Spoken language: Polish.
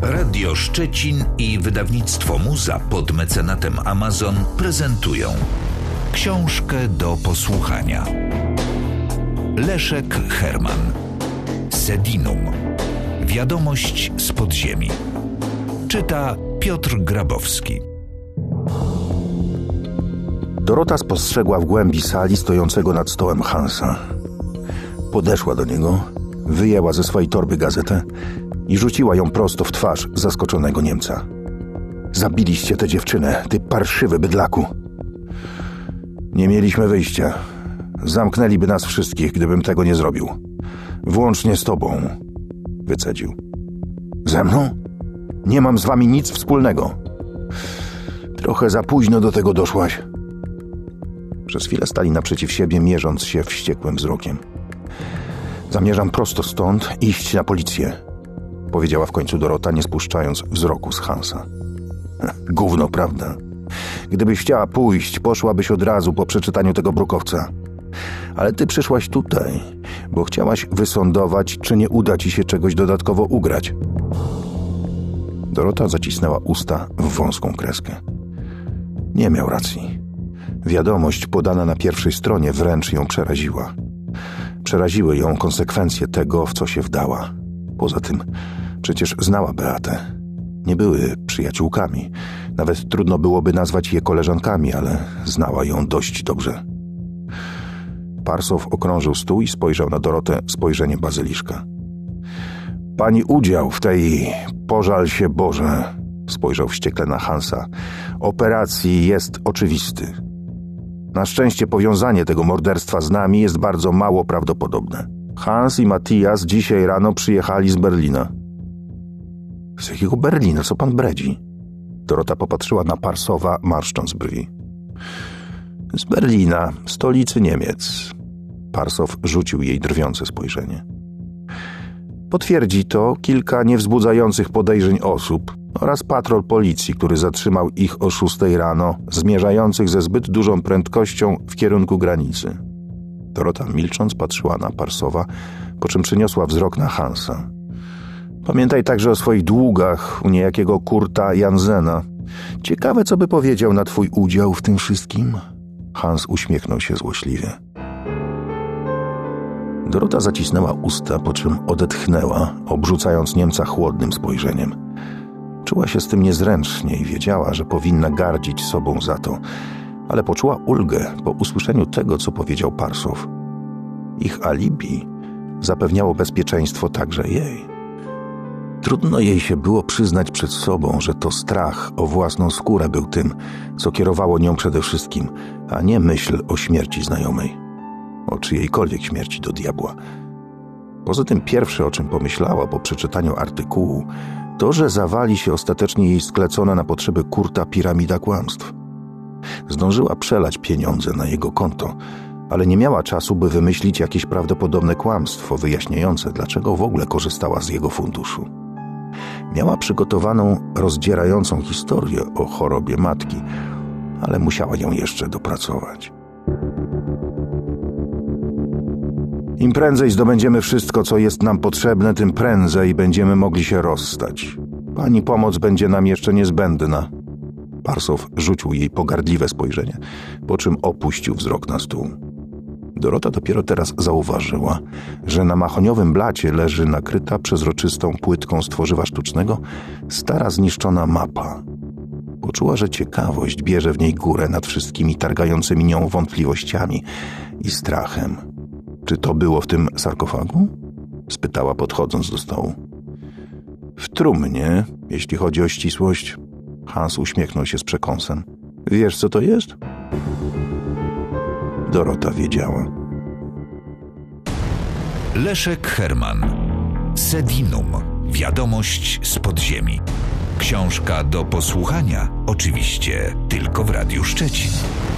Radio Szczecin i wydawnictwo Muza pod mecenatem Amazon prezentują książkę do posłuchania. Leszek Herman. Sedinum. Wiadomość z podziemi. Czyta Piotr Grabowski. Dorota spostrzegła w głębi sali stojącego nad stołem Hansa. Podeszła do niego, wyjęła ze swojej torby gazetę i rzuciła ją prosto w twarz zaskoczonego Niemca. Zabiliście tę dziewczynę, ty parszywy bydlaku. Nie mieliśmy wyjścia. Zamknęliby nas wszystkich, gdybym tego nie zrobił. Włącznie z tobą, wycedził. Ze mną? Nie mam z wami nic wspólnego. Trochę za późno do tego doszłaś. Przez chwilę stali naprzeciw siebie, mierząc się wściekłym wzrokiem. Zamierzam prosto stąd iść na policję, powiedziała w końcu Dorota, nie spuszczając wzroku z Hansa. Gówno, prawda? Gdybyś chciała pójść, poszłabyś od razu po przeczytaniu tego brukowca. Ale ty przyszłaś tutaj, bo chciałaś wysądować, czy nie uda ci się czegoś dodatkowo ugrać. Dorota zacisnęła usta w wąską kreskę. Nie miał racji. Wiadomość podana na pierwszej stronie wręcz ją przeraziła. Przeraziły ją konsekwencje tego, w co się wdała. Poza tym przecież znała Beatę. Nie były przyjaciółkami. Nawet trudno byłoby nazwać je koleżankami, ale znała ją dość dobrze. Parsow okrążył stół i spojrzał na Dorotę spojrzeniem bazyliszka. Pani udział w tej, pożal się Boże, spojrzał wściekle na Hansa, operacji jest oczywisty. Na szczęście powiązanie tego morderstwa z nami jest bardzo mało prawdopodobne. Hans i Matthias dzisiaj rano przyjechali z Berlina. Z jakiego Berlina? Co pan bredzi? Dorota popatrzyła na Parsowa, marszcząc brwi. Z Berlina, stolicy Niemiec. Parsow rzucił jej drwiące spojrzenie. Potwierdzi to kilka niewzbudzających podejrzeń osób oraz patrol policji, który zatrzymał ich o 6 rano, zmierzających ze zbyt dużą prędkością w kierunku granicy. Dorota milcząc patrzyła na Parsowa, po czym przyniosła wzrok na Hansa. Pamiętaj także o swoich długach u niejakiego Kurta Jansena. Ciekawe, co by powiedział na twój udział w tym wszystkim. Hans uśmiechnął się złośliwie. Dorota zacisnęła usta, po czym odetchnęła, obrzucając Niemca chłodnym spojrzeniem. Czuła się z tym niezręcznie i wiedziała, że powinna gardzić sobą za to, ale poczuła ulgę po usłyszeniu tego, co powiedział Parsow. Ich alibi zapewniało bezpieczeństwo także jej. Trudno jej się było przyznać przed sobą, że to strach o własną skórę był tym, co kierowało nią przede wszystkim, a nie myśl o śmierci znajomej. O czyjejkolwiek śmierci do diabła. Poza tym pierwsze, o czym pomyślała po przeczytaniu artykułu, to, że zawali się ostatecznie jej sklecona na potrzeby Kurta piramida kłamstw. Zdążyła przelać pieniądze na jego konto, ale nie miała czasu, by wymyślić jakieś prawdopodobne kłamstwo wyjaśniające, dlaczego w ogóle korzystała z jego funduszu. Miała przygotowaną, rozdzierającą historię o chorobie matki, ale musiała ją jeszcze dopracować. Im prędzej zdobędziemy wszystko, co jest nam potrzebne, tym prędzej będziemy mogli się rozstać. Pani pomoc będzie nam jeszcze niezbędna. Parsow rzucił jej pogardliwe spojrzenie, po czym opuścił wzrok na stół. Dorota dopiero teraz zauważyła, że na mahoniowym blacie leży nakryta przezroczystą płytką z tworzywa sztucznego stara zniszczona mapa. Poczuła, że ciekawość bierze w niej górę nad wszystkimi targającymi nią wątpliwościami i strachem. Czy to było w tym sarkofagu? Spytała, podchodząc do stołu. W trumnie, jeśli chodzi o ścisłość. Hans uśmiechnął się z przekąsem. Wiesz, co to jest? Dorota wiedziała. Leszek Herman. Sedinum. Wiadomość z podziemi. Książka do posłuchania, oczywiście tylko w Radiu Szczecin.